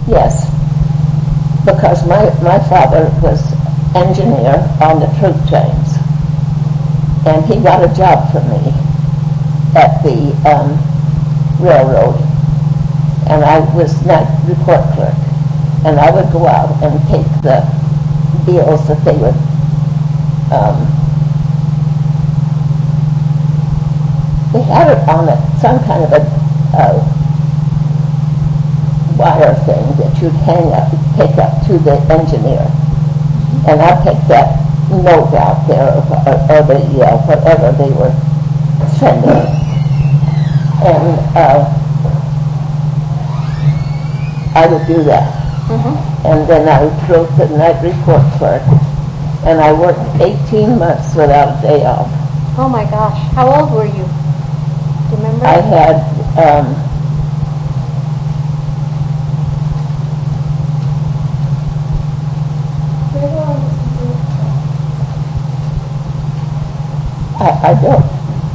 Yes, because my father was engineer on the troop trains, and he got a job for me at the railroad, and I was night report clerk, and I would go out and take the deals that they would they had it on some kind of a wire thing that you'd take up to the engineer, and I'd take that note out there or the whatever they were sending, and I would do that. And then I wrote the night report clerk, and I worked 18 months without a day off. Oh my gosh. How old were you? Do you remember? I had I don't.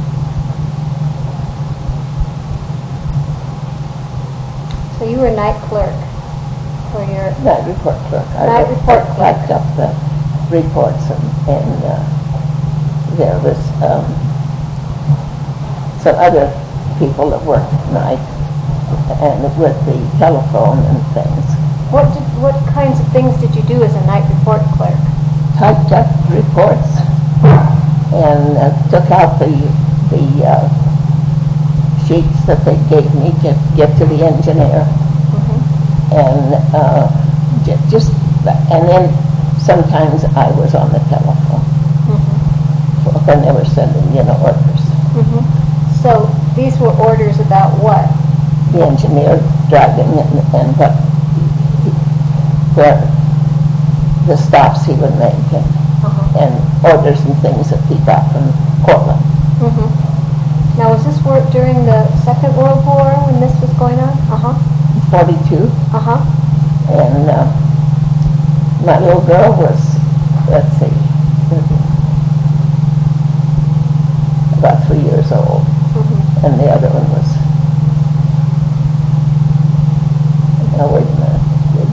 So you were night clerk for your... Night report clerk. Night report clerk. I typed up the reports, and there was some other people that worked at night, and with the telephone and things. What kinds of things did you do as a night report clerk? Typed up reports and took out the sheets that they gave me to get to the engineer, and and then sometimes I was on the telephone when they were sending orders. So these were orders about what? The engineer driving and where the stops he would make, and orders and things that he got from Portland. Now, was this work during the Second World War when this was going on? 42. And my little girl was, let's see, about 3 years old, and the other one was, wait a minute.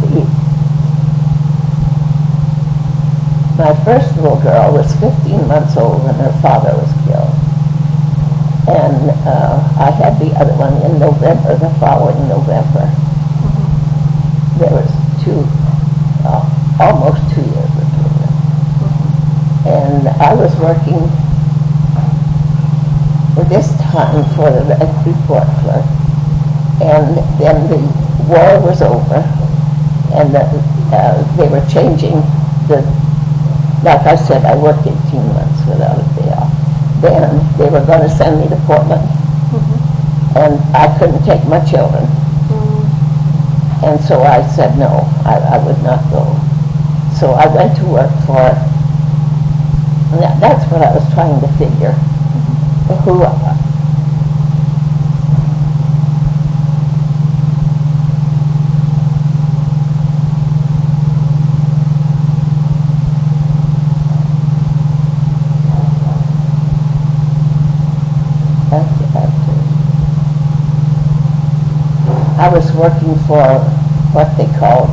My first little girl was 15 months old when her father was killed. And I had the other one in November, the following November. There was almost 2 years between them. And I was working this time for the report clerk. And then the war was over, and they were changing like I said, I worked 18 months without a day off. Then they were going to send me to Portland, and I couldn't take my children. And so I said no, I would not go. So I went to work for, that's what I was trying to figure, who I was working for what they called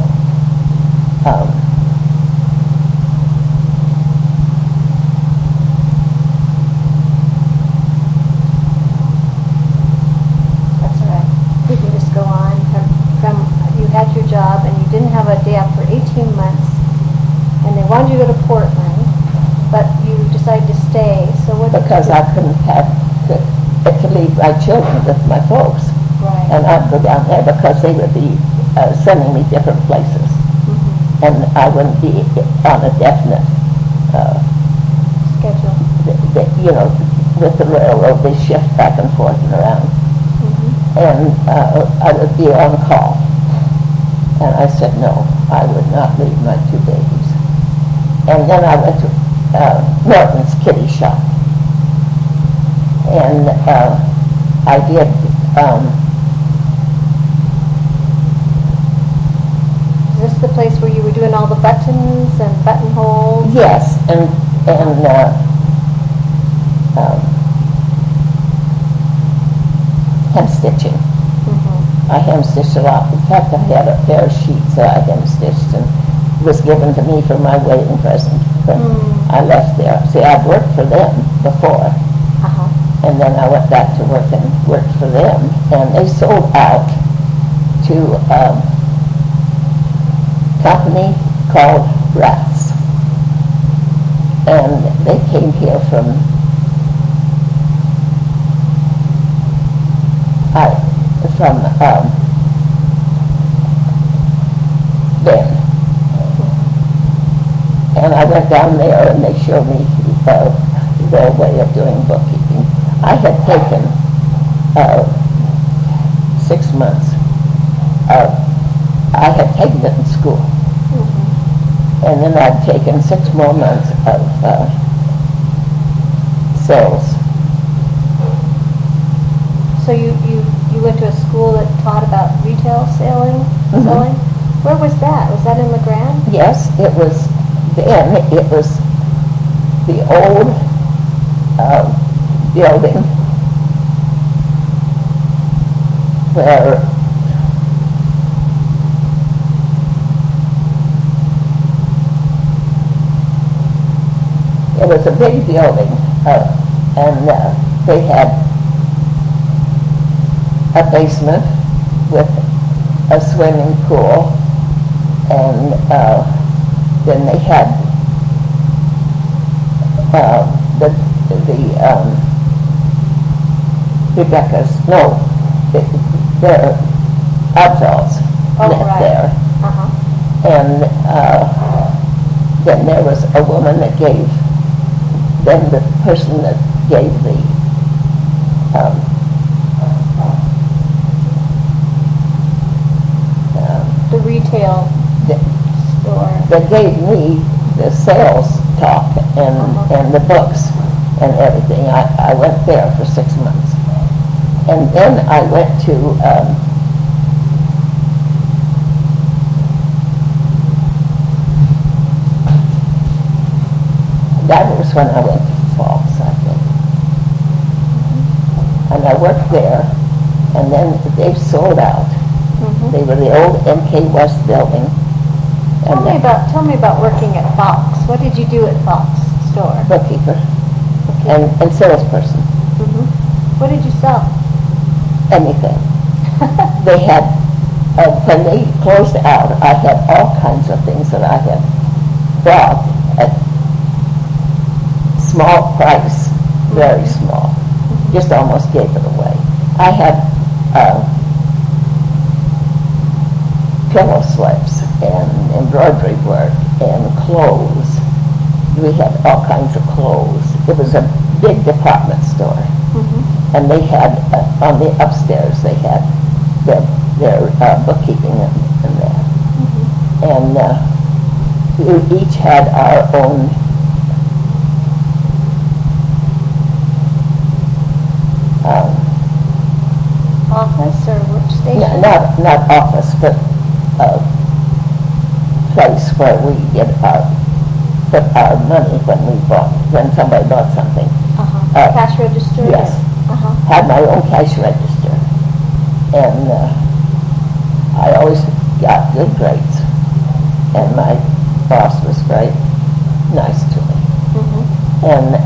That's all right. We can just go on from you had your job and you didn't have a day off for 18 months, and they wanted you to go to Portland, but you decided to stay. So what? Because I couldn't have to leave my children with my folks. Right. And I'd go down there because they would be sending me different places. And I wouldn't be on a definite schedule. With the railroad, they shift back and forth and around. And I would be on call. And I said, no, I would not leave my 2 babies. And then I went to Norton's Kitty Shop. And I did Is this the place where you were doing all the buttons and buttonholes? yes, and hem stitching. I hem stitched a lot. In fact, I had a pair of sheets hem stitched, and was given to me for my wedding present when I left there. See, I'd worked for them before, and then I went back to work and worked for them, and they sold out to a company called Raths, and they came here from Ben. And I went down there and they showed me their way of doing bookkeeping. I had taken 6 months. I had taken it in school. And then I'd taken 6 more months of sales. So you went to a school that taught about retail selling? Where was that? Was that in LeGrand? Yes, it was then. It was the old building where it was a big building, and they had a basement with a swimming pool, and then they had Rebecca's, their outlaws met there. And then there was a woman that gave, then the person that gave the retail store. That gave me the sales talk and the books and everything. I went there for 6 months. And then I went to that was when I went to Falls, I think. And I worked there, and then they sold out. They were the old MK West building. Tell me about working at Fox. What did you do at Fox store? Bookkeeper. And salesperson. What did you sell? Anything. They had, when they closed out, I had all kinds of things that I had bought at small price, very small. Just almost gave it away. I had pillow slips and embroidery work and clothes. We had all kinds of clothes. It was a big department store. And they had, on the upstairs, they had their bookkeeping and that. And we each had our own office or workstation? Not office, but place where we put our money when somebody bought something. Cash register? Yes. Had my own cash register. And I always got good grades. And my boss was very nice to me. And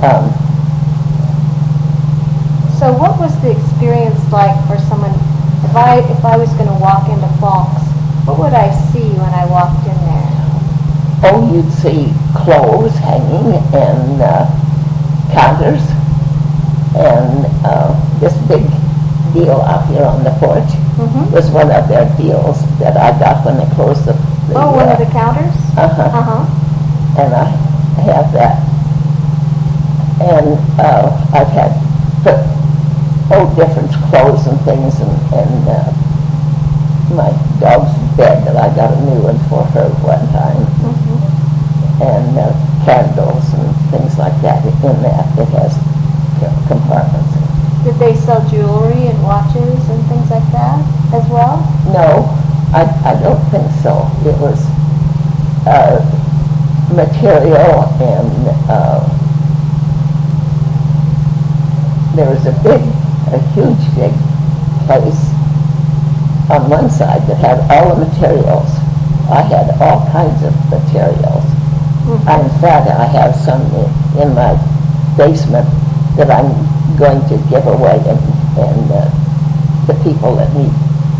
so what was the experience like for someone, if I was going to walk into Falks, what would I see when I walked in there? Oh, you'd see clothes hanging and counters and this big deal out here on the porch was one of their deals that I got when they closed the one of the counters? And I have that. And I've had different clothes and things, and my dog's bed that I got a new one for her one time, and candles and things like that in that. It has compartments. Did they sell jewelry and watches and things like that as well? No, I don't think so. It was material, and there was a huge big place on one side that had all the materials I had all kinds of materials. In fact, I have some in my basement that I'm going to give away and the people that need.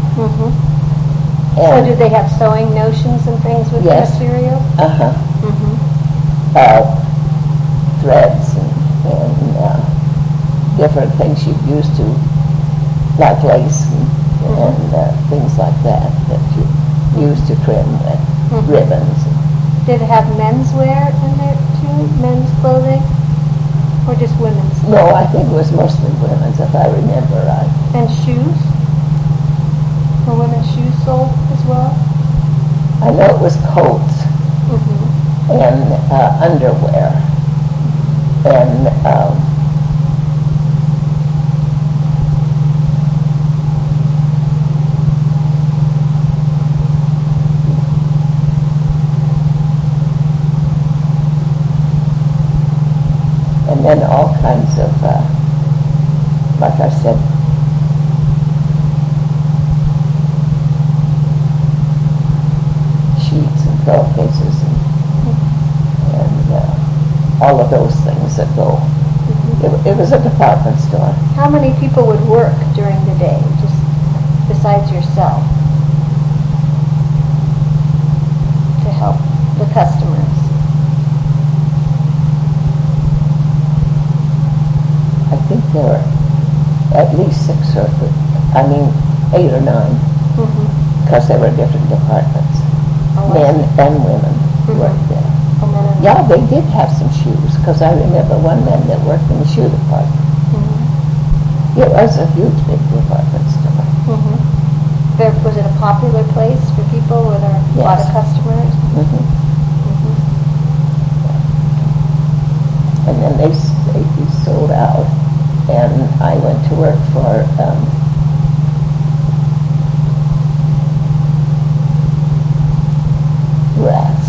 So do they have sewing notions and things with Yes. the material? Uh-huh. Threads and different things you've used to, like lace and things like that you use to trim with ribbons. Did it have menswear in there too? Men's clothing? Or just women's? No, I think it was mostly women's, if I remember right. And shoes? Were women's shoes sold as well? I know it was coats and underwear and then all kinds of, like I said, sheets and pillowcases and all of those things that go. It was a department store. How many people would work during the day, just besides yourself, to help the customers? I think there were at least 6 or 8 or 9, because there were different departments. Men and women worked there. Yeah, they did have some shoes, because I remember one man that worked in the shoe department. It was a huge, big department store. Was it a popular place for people? Were there a lot of customers? And then they sold out, and I went to work for Rats.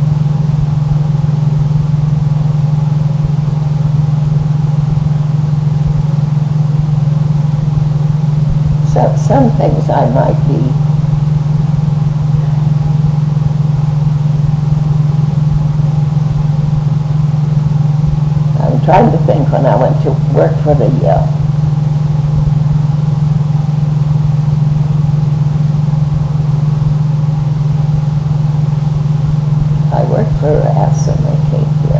So some things I might be I'm trying to think when I went to work for the I worked for Rats and they came here.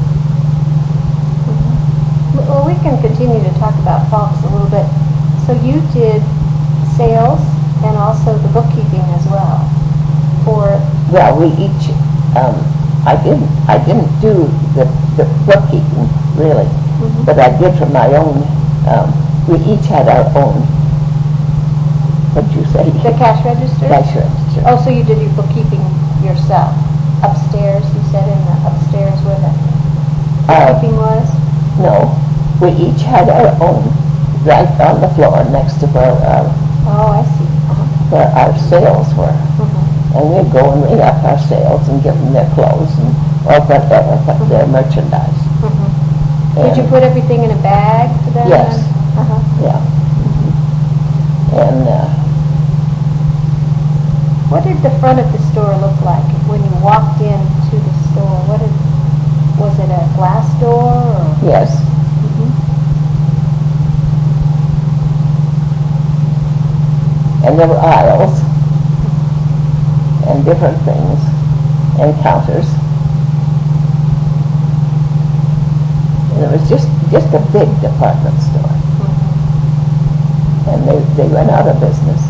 Well, we can continue to talk about Fox a little bit. So you did sales and also the bookkeeping as well. Well, we each I didn't do the bookkeeping really, but I did for my own. We each had our own. What'd you say? The cash register? Cash register. Oh, so you did your bookkeeping yourself. Upstairs, you said in the upstairs where the bookkeeping was? No, we each had our own right on the floor next to where I see. where our sales were. And we'd go and ring up our sales and give them their clothes or whatever, their merchandise. Did you put everything in a bag for them? Yes. Yeah. And what did the front of the store look like when you walked into the store? Was it a glass door? Or? Yes. And there were aisles and different things and counters. And it was just a big department store. And they went out of business.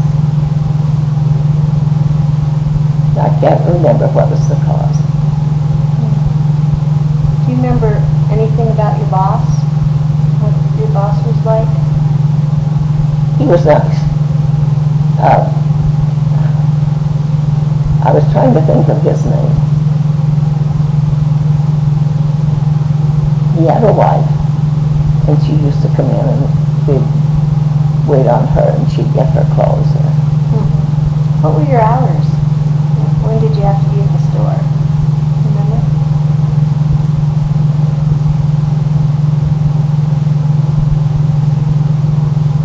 I can't remember what was the cause. Do you remember anything about your boss? What your boss was like? He was nice. I was trying to think of his name. He had a wife, and she used to come in and we'd wait on her, and she'd get her clothes. What were your hours? When did you have to be at the store? Remember?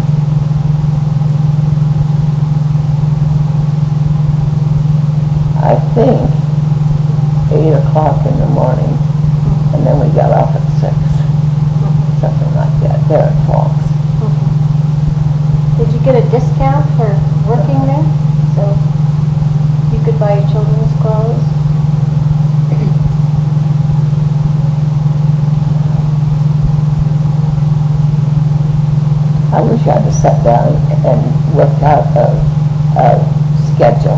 I I think, 8 o'clock in the morning, and then we got off at 6, something like that, there at Fox. Did you get a discount for working there? So you could buy your children's clothes? I wish I'd have sat down and worked out a schedule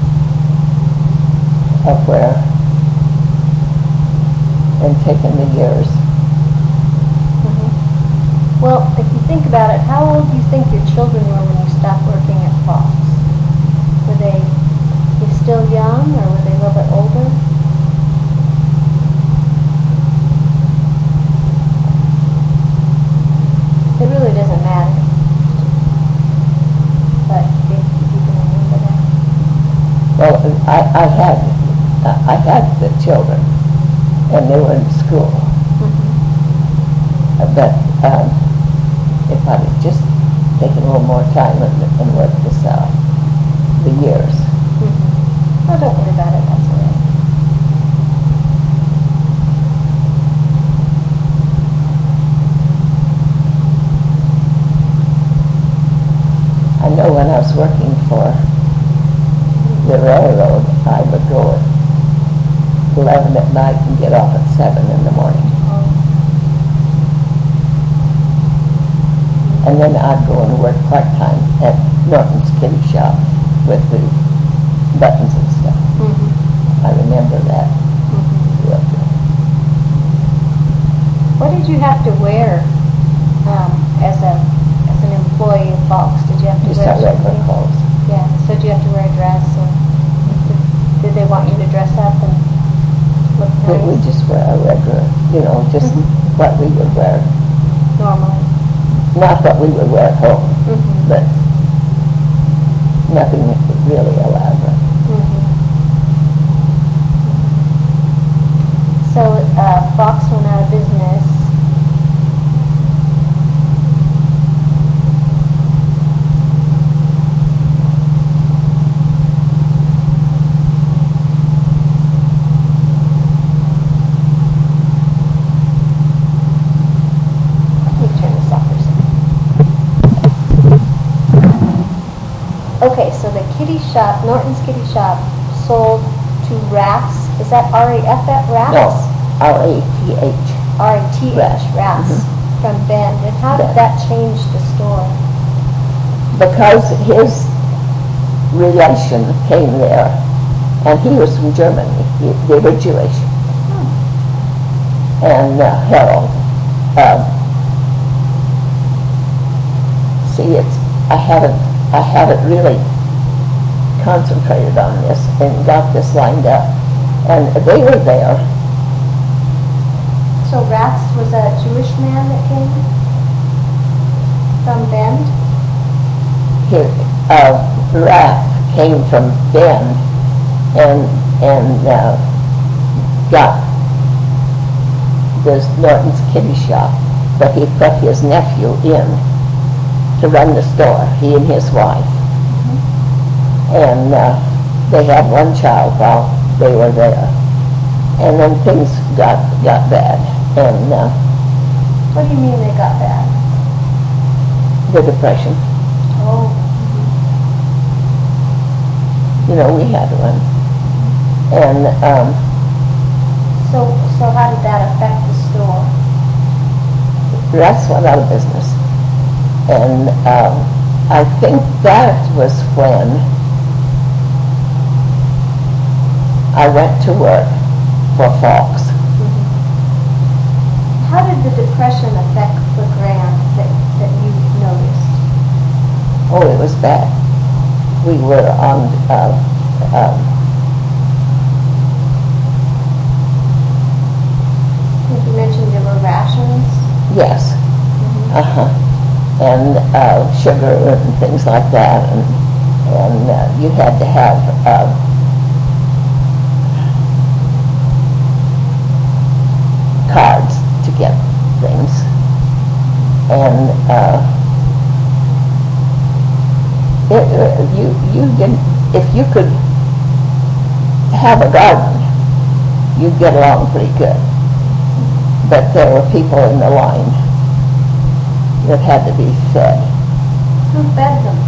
of where, and taken the years. Well, if you think about it, how old do you think your children were when you stopped working at Fox? Were they still young, or were they a little bit older? It really doesn't matter. But if you can remember that. Well, I had the children, and they were in school. But if I had just taken a little more time and worked this out, the years. Oh, don't worry about it. That's all right. I know when I was working for the railroad, I would go at 11 at night and get off at 7 in the morning. And then I'd go and work part-time at Norton's Kitty Shop with the buttons and stuff. I remember that. Real good. What did you have to wear as an employee of Fox? Did you have to Just wear our regular something? clothes. Yeah. So did you have to wear a dress? Or did they want you to dress up and look nice? We just wear our regular, just what we would wear. Normally. Not what we would wear at home, but nothing really elaborate. So Fox went out of business. Let me turn this off for a second. Okay, so the kitty shop, Norton's Kitty Shop, sold to Rath's. Is that R-A-F-F, Rath's? No, R-A-T-H. R-A-T-H, Rath's, from Bend. And how did that change the store? Because his relation came there, and he was from Germany. They were Jewish. And Harold. See, I haven't really concentrated on this and got this lined up. And they were there. So Rath's was a Jewish man that came from Bend? Rath came from Bend and got this Norton's Kitty Shop, but he put his nephew in to run the store, he and his wife. And they had one child while they were there. And then things got bad. And What do you mean they got bad? the Depression, Oh. we had one. And So how did that affect the store? Rath's went out of business. And I think that was when I went to work for Fox. How did the Depression affect the Grand that you noticed? Oh, it was bad. We were on, You mentioned there were rations. yes, and sugar and things like that, and you had to have cards to get things, and you didn't, if you could have a garden, you'd get along pretty good. But there were people in the line that had to be fed. Who fed them?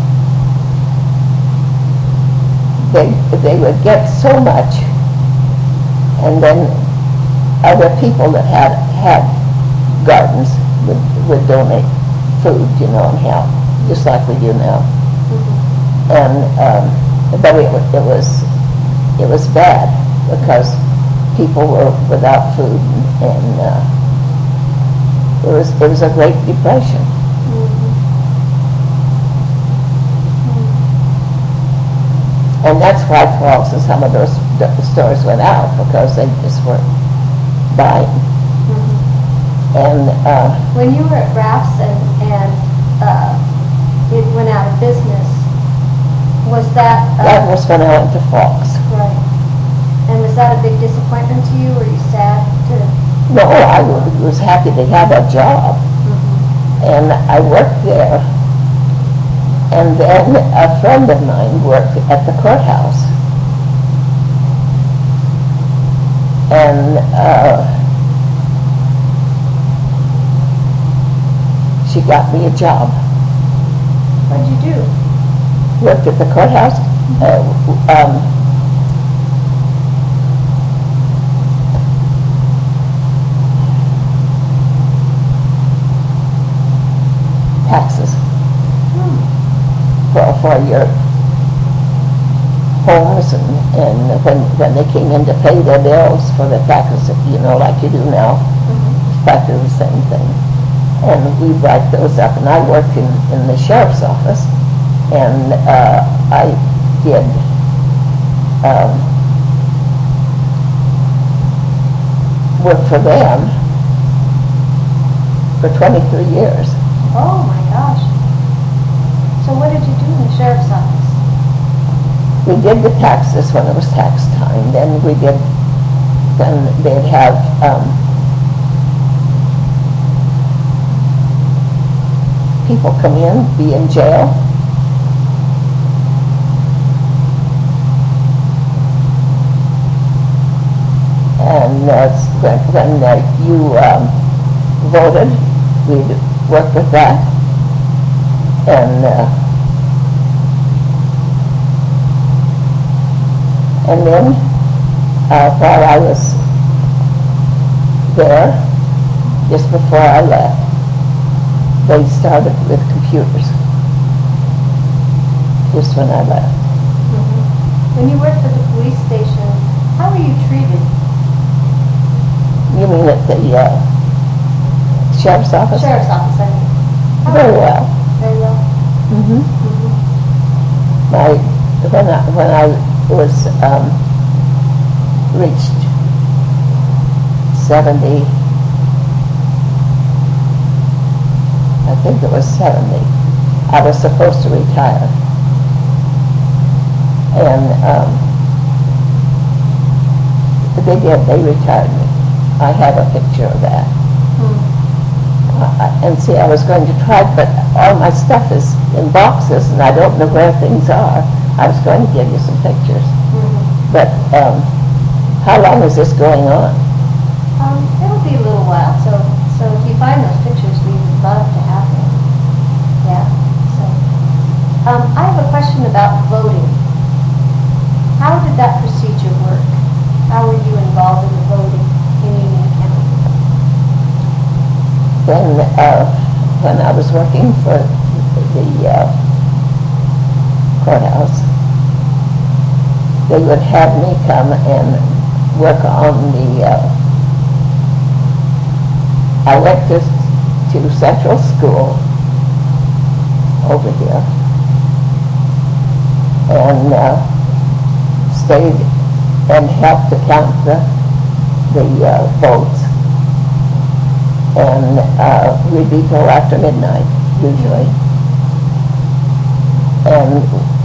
They would get so much, and then other people that had gardens would donate food, and help, just like we do now. Mm-hmm. And but it was bad because people were without food, and it was a Great Depression. Mm-hmm. And that's why Frog's and some of those stores went out, because they just weren't buying. Mm-hmm. And when you were at Rafts and it went out of business, was that... that was when I went to Frog's. Right. And was that a big disappointment to you? Were you sad to... No, I was happy to have a job. Mm-hmm. And I worked there. And then a friend of mine worked at the courthouse. And she got me a job. What did you do? Worked at the courthouse. Taxes. For your homes, and when they came in to pay their bills for the taxes, like you do now, Mm-hmm. practically the same thing. And we write those up, and I worked in the sheriff's office, and I did work for them for 23 years. Oh my gosh. So what did you do in the sheriff's office? We did the taxes when it was tax time. Then we did when they'd have people come in, be in jail. And when you voted, we'd work with that. And then while I was there, just before I left, they started with computers. Just when I left. Mm-hmm. When you worked at the police station, how were you treated? You mean at the sheriff's office? Sheriff's office, I mean. Very well. Very well. Mm-hmm. Mm-hmm. When I was reached 70, I think it was 70, I was supposed to retire. And they did, they retired me. I have a picture of that. And see, I was going to try, but all my stuff is in boxes, and I don't know where things are. I was going to give you some pictures. Mm-hmm. But how long is this going on? It'll be a little while, so if you find those pictures, we would love to have them. Yeah. So, I have a question about voting. How did that procedure work? How were you involved in the voting in Union County? When I was working for the courthouse, they would have me come and work on the I went to Central School over here and stayed and helped to count the votes. And we'd be till after midnight, usually. And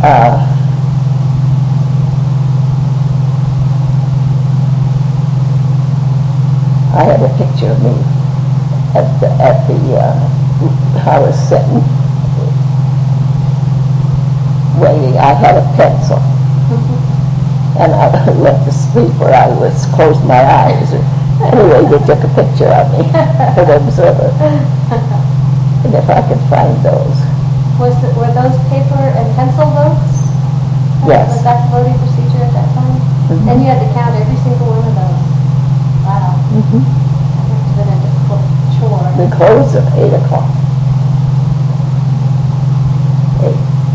I had a picture of me at the I was sitting waiting. I had a pencil, and I went to sleep where I was closed my eyes. Anyway, they took a picture of me for the Observer. And if I could find those. Were those paper and pencil votes? Yes. Was that the voting procedure at that time? Mhm. And you had to count every single one of those. Wow. Mm-hmm. That must have been a difficult chore. We closed at 8 o'clock. 8.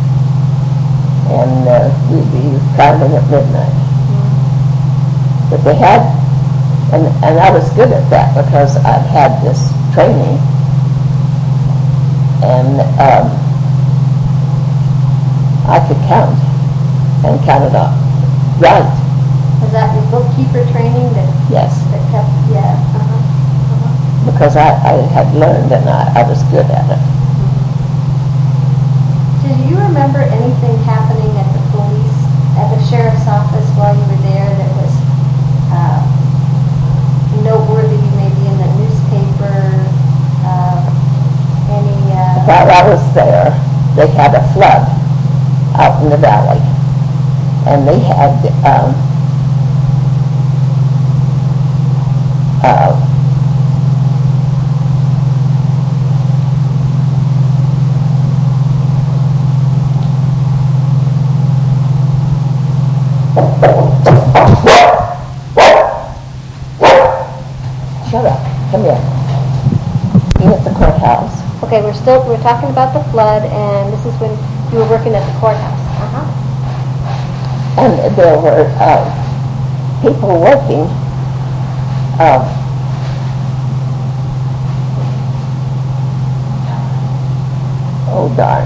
And we'd be counting at midnight. But they had, and I was good at that because I'd had this training. And I could count and count it up right. Was that your bookkeeper training that Yes, kept, yeah, because I had learned and I was good at it. Did you remember anything happening at the police, at the sheriff's office while you were there that was noteworthy, maybe in the newspaper? While I was there, they had a flood out in the valley, and they had shut up, come here. Being at the courthouse. Okay, we're talking about the flood, and this is when you were working at the courthouse. And there were people working. Oh darn!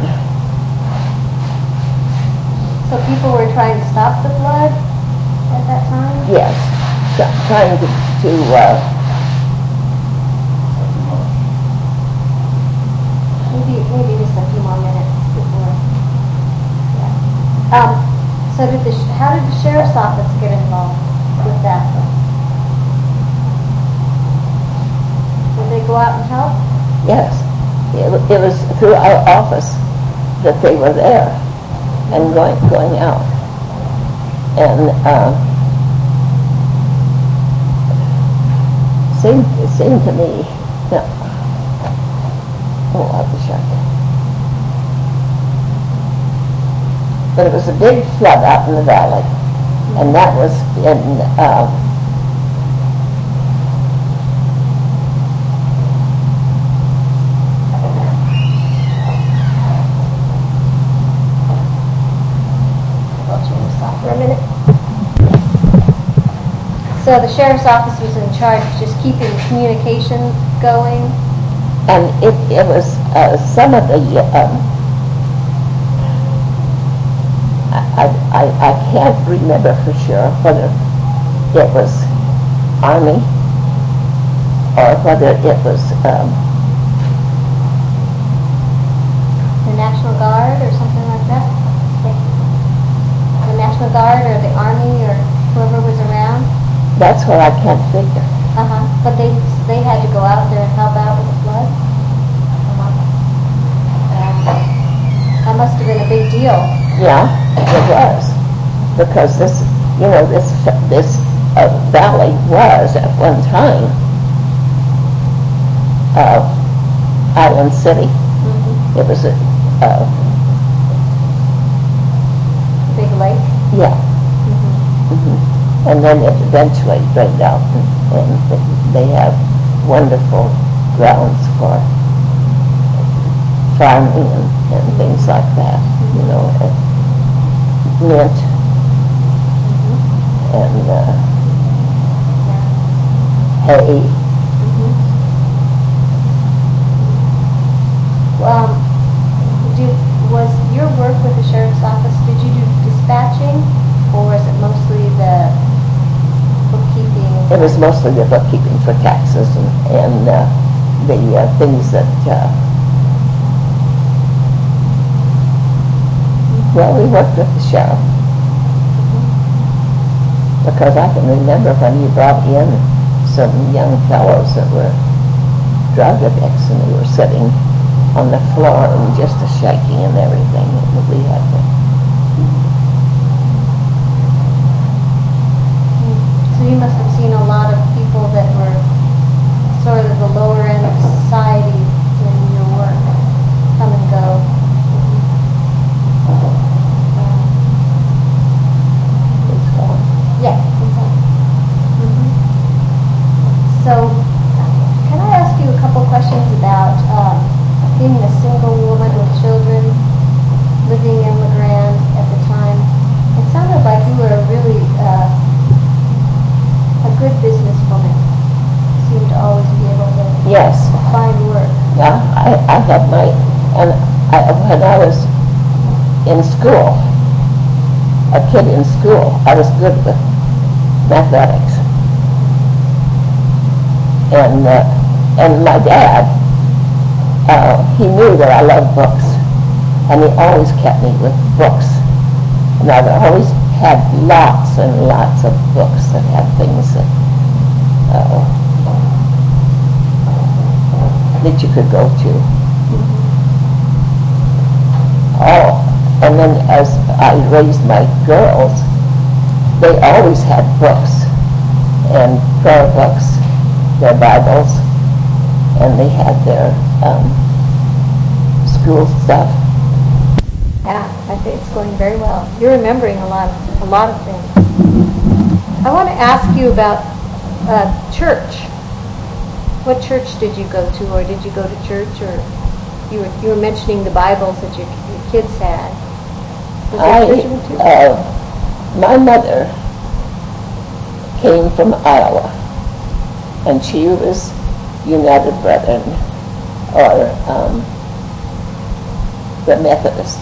So people were trying to stop the flood at that time? Yes, trying to maybe just a few more minutes before. Yeah. So how did the sheriff's office get involved with that? Did they go out and help? yes, it was through our office that they were there and going out. And it seemed to me, oh, I wish I could. But it was a big flood out in the valley, and that was in For a minute. So the sheriff's office was in charge of just keeping communication going? and it was some of the I can't remember for sure whether it was Army or whether it was The National Guard or something like that? The National Guard or the Army or whoever was around? that's what I can't figure. But they had to go out there and help out with the flood? That must have been a big deal. Yeah, it was, because this valley was at one time Island City. Mm-hmm. It was a Big lake? yeah. Mm-hmm. Mm-hmm. And then it eventually drained out, and they have wonderful grounds for farming and things like that, and mint and hay. Was your work with the sheriff's office, did you do dispatching, or was it mostly the bookkeeping? It was mostly the bookkeeping for taxes and the things that, well, we worked with the sheriff. Because I can remember when he brought in some young fellows that were drug addicts, and they were sitting on the floor and just a shaking and everything, and we had to I had my, and when I was in school, a kid in school, I was good with mathematics. And my dad, he knew that I loved books, and he always kept me with books. And I've always had lots and lots of books that had things that you could go to. Oh, and then as I raised my girls, they always had books and prayer books, their Bibles, and they had their school stuff. Yeah, I think it's going very well. You're remembering a lot of things. I want to ask you about church. What church did you go to, or did you go to church, or you were mentioning the Bibles that your kids had. Was there a church you went to? My mother came from Iowa, and she was United Brethren, or the Methodist.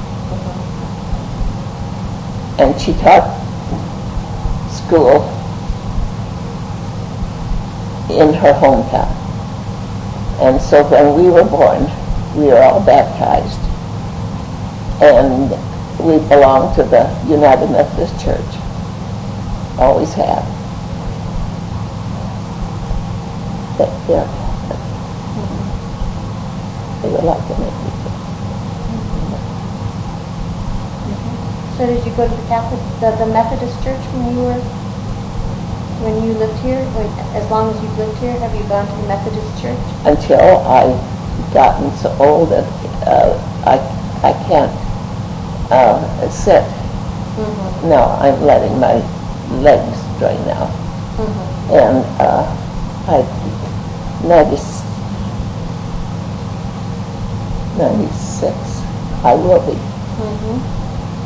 And she taught school in her hometown. And so when we were born, we were all baptized. And we belonged to the United Methodist Church. Always have. They're Catholic. They were like the Methodist. So did you go to the Methodist Church when you lived here? As long as you've lived here, have you gone to the Methodist Church? Until I've gotten so old that I can't sit. Mm-hmm. No, I'm letting my legs drain now. Mm-hmm. And I'm 96. I will be. Mm-hmm.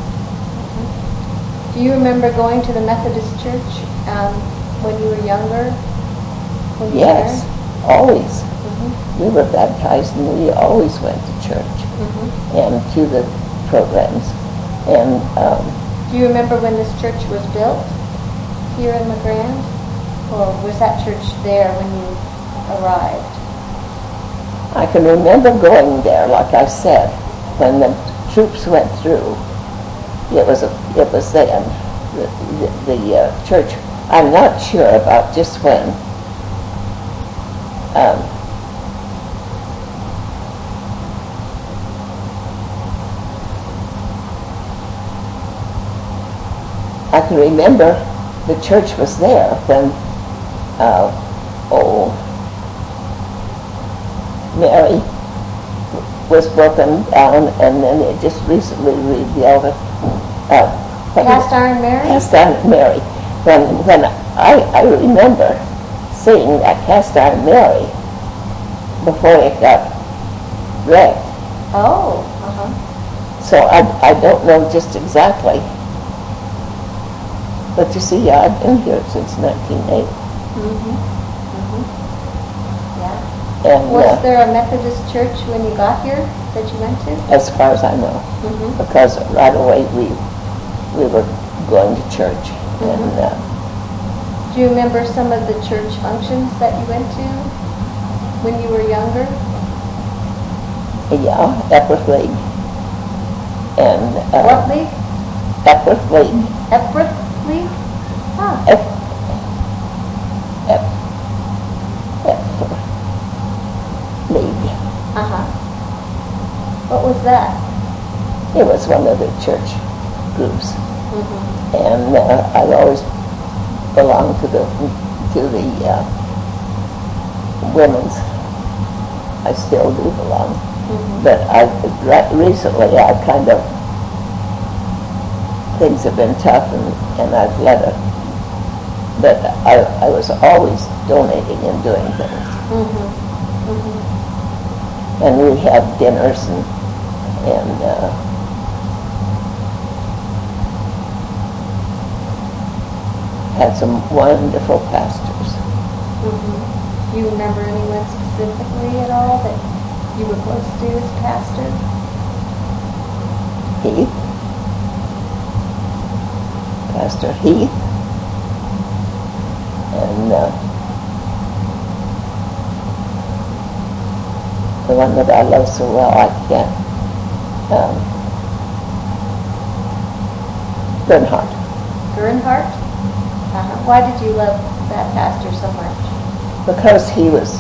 Do you remember going to the Methodist Church when you were younger? Yes, always. Mm-hmm. We were baptized and we always went to church. Mm-hmm. And to the programs. And do you remember when this church was built here in LeGrand? Or was that church there when you arrived? I can remember going there, like I said, when the troops went through. It was then the church. I'm not sure about just when. I can remember the church was there when Mary was broken down, and then it just recently rebuilt it. Cast Iron Mary? Cast Iron Mary. When I remember seeing that Cast Iron Mary before it got wrecked. Oh, uh-huh. So I don't know just exactly. But you see, I've been here since 1980. Mm-hmm. Mm-hmm. Yeah. And, was there a Methodist church when you got here that you went to? As far as I know. Mm-hmm. Because right away we were going to church. Mm-hmm. And do you remember some of the church functions that you went to when you were younger? Yeah, Epworth League. And what league? Epworth League. Epworth League? Huh. Epworth League. Uh-huh. What was that? It was one of the church groups. Mm-hmm. And I always belonged to the women's. I still do belong. Mm-hmm. But recently I kind of, things have been tough and I've let it. But I was always donating and doing things. Mm-hmm. Mm-hmm. And we have dinners and had some wonderful pastors. Mm-hmm. Do you remember anyone specifically at all that You were close to his pastor? Heath. Pastor Heath. And the one that I love so well, I can't, Bernhardt. Bernhardt? Why did you love that pastor so much? Because he was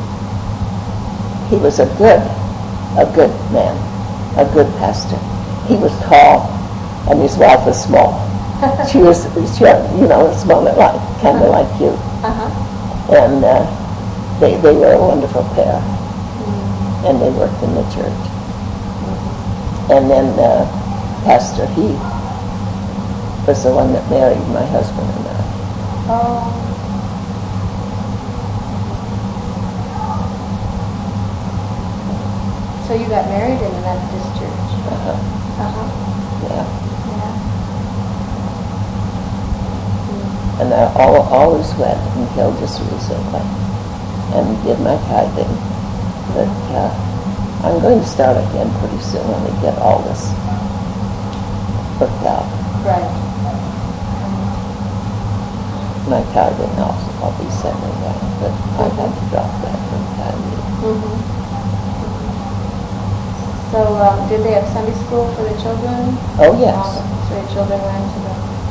a good man, a good pastor. He was tall, and his wife was small. She was, smaller, kind of like you. And they were a wonderful pair, and they worked in the church. And then Pastor Heath was the one that married my husband and I. Oh. So you got married in the Methodist church? Yeah. Yeah. And I always went until just recently and did my tithing. But I'm going to start again pretty soon when we get all this worked out. Right. My tithing I'll be sending that, but I have to drop that from time to time. So did they have Sunday school for the children? Oh, yes. So the children went to the...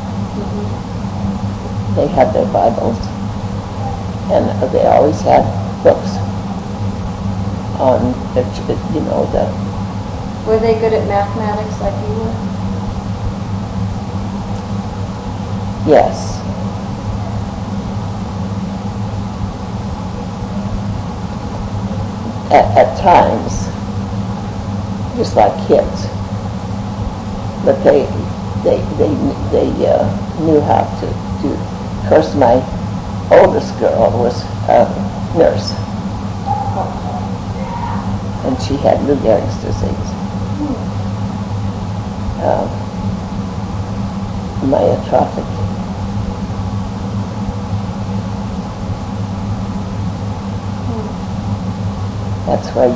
They had their Bibles, and they always had books on, the. Were they good at mathematics like you were? Yes. At times, just like kids, but they knew how to do. Of course, my oldest girl was a nurse, and she had Lou Gehrig's disease. Myotrophic. That's why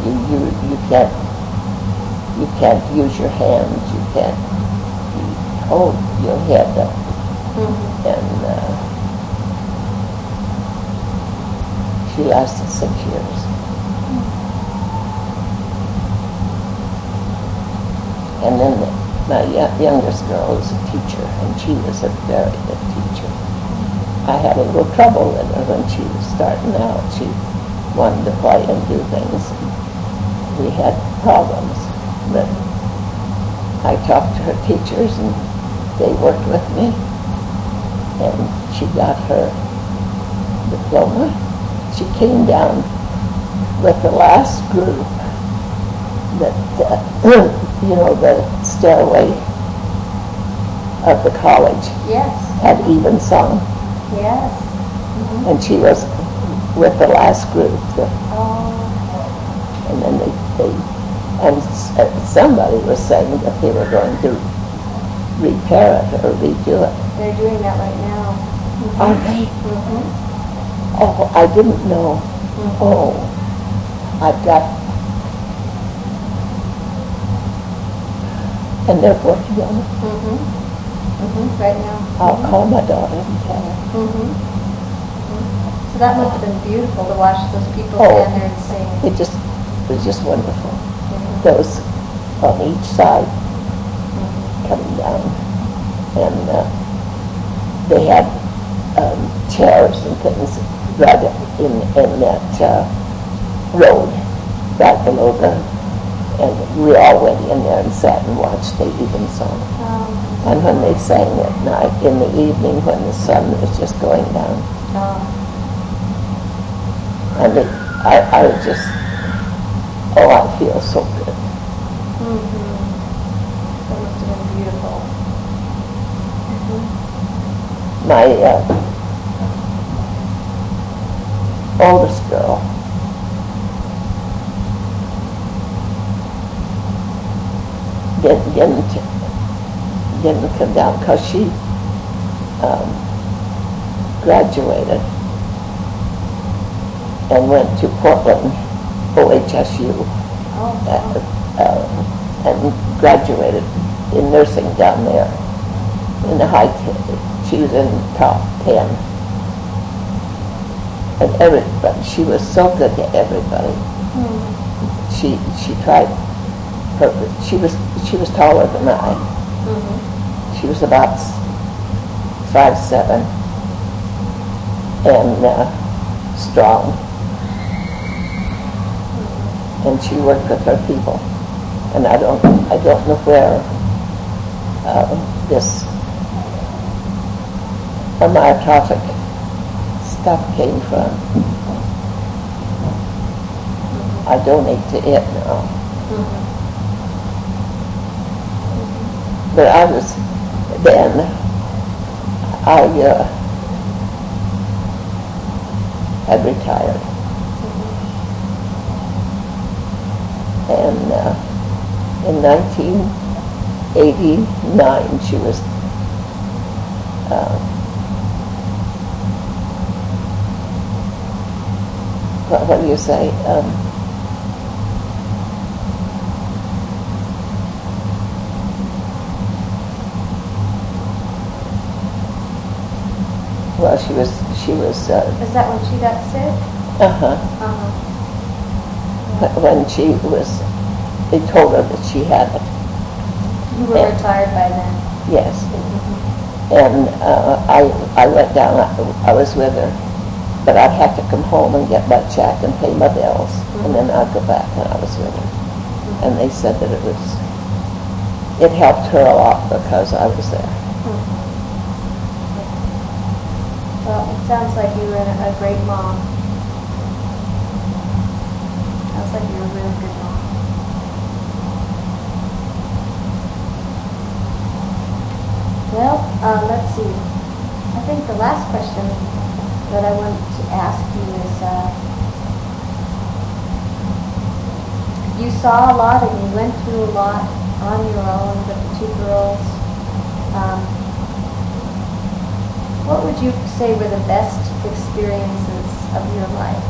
you can't use your hands. You can't hold your head up. And she lasted 6 years. And then my youngest girl was a teacher, and she was a very good teacher. I had a little trouble with her when she was starting out. She wanted to play and do things. We had problems, but I talked to her teachers, and they worked with me, and she got her diploma. She came down with the last group that, the stairway of the college had even sung. Yes. And she was with the last group. And then somebody was saying that they were going to repair it or redo it. They're doing that right now. Are they? Oh, I didn't know. Oh, I've got... And they're working on it? Right now. I'll call my daughter and tell her. So that must have been beautiful to watch those people stand there and sing. It was just wonderful. Those on each side coming down. And they had chairs and things right in that road, right below and we all went in there and sat and watched the even song. And when they sang at night, in the evening when the sun was just going down. I mean, I just, I feel so good. That must have been beautiful. My oldest girl didn't come down because she graduated and went to Portland, OHSU, and graduated in nursing down there in the she was in the top 10. And everybody, she was so good to everybody. She tried her, she was taller than I. She was about 5'7", and strong. And she worked with her people. And I don't know where this amyotrophic stuff came from. I donate to it now. But I was, then, I had retired. And in 1989, she was what do you say? Well, she was. Is that when she got sick? When she was, they told her that she had it. You were retired by then. Yes. And I went down. I was with her, but I'd have to come home and get my check and pay my bills, and then I'd go back and I was with her. And they said that it helped her a lot because I was there. Well, it sounds like you were a great mom. Sounds like you were a really good mom. Well, let's see. I think the last question that I want to ask you is, you saw a lot and you went through a lot on your own with the two girls. What would you say were the best experiences of your life?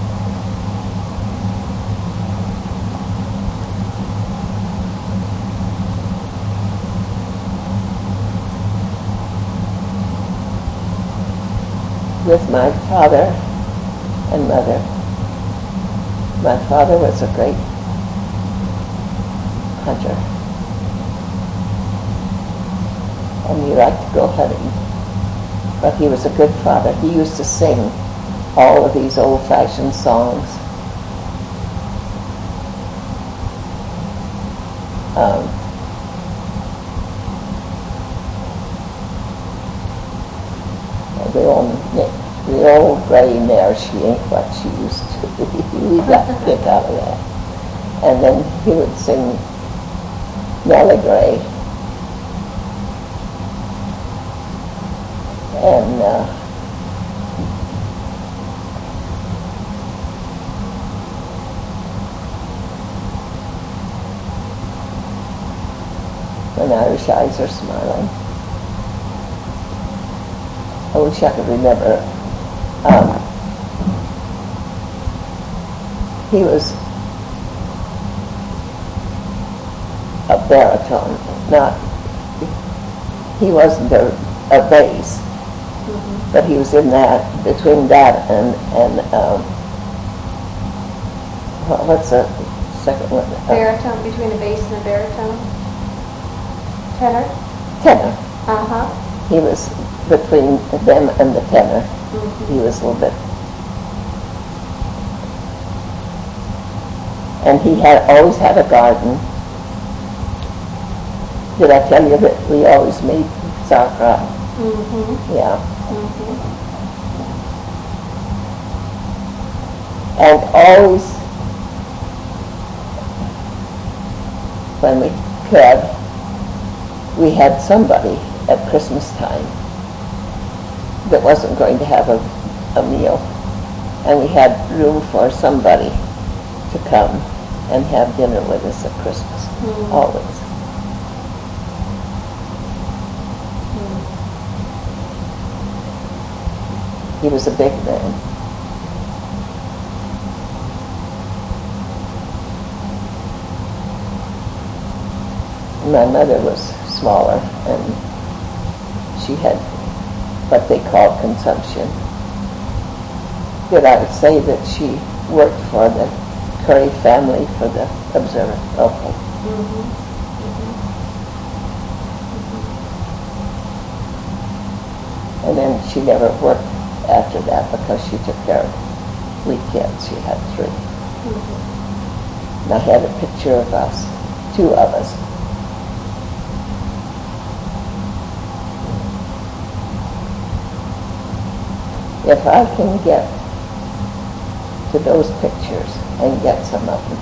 With my father and mother. My father was a great hunter, and he liked to go hunting. But he was a good father. He used to sing all of these old-fashioned songs. The old gray mare, she ain't what she used to be. We got a kick out of that. And then he would sing Nellie Gray. And when Irish eyes are smiling. I wish I could remember. He was a baritone, he wasn't a bass, but he was in that, between that and what's the second one? Baritone, between a bass and a baritone? Tenor? Tenor. He was between them and the tenor. He was a little bit. And he always had a garden. Did I tell you that we always made sauerkraut? Yeah. And always, when we could, we had somebody at Christmas time that wasn't going to have a meal, and we had room for somebody to come and have dinner with us at Christmas, always. He was a big man. my mother was smaller, and she had what they call consumption. Did I say that she worked for the Curry family for the Observer? Okay. And then she never worked after that because she took care of 3 kids. She had 3. And I had a picture of us, 2 of us. If I can get to those pictures and get some of them.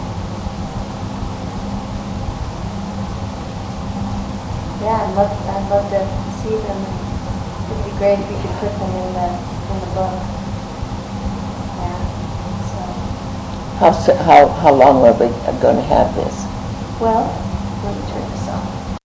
Yeah, I'd love to see them. It'd be great if you could put them in the book. Yeah. So. How long are we going to have this? Well, let me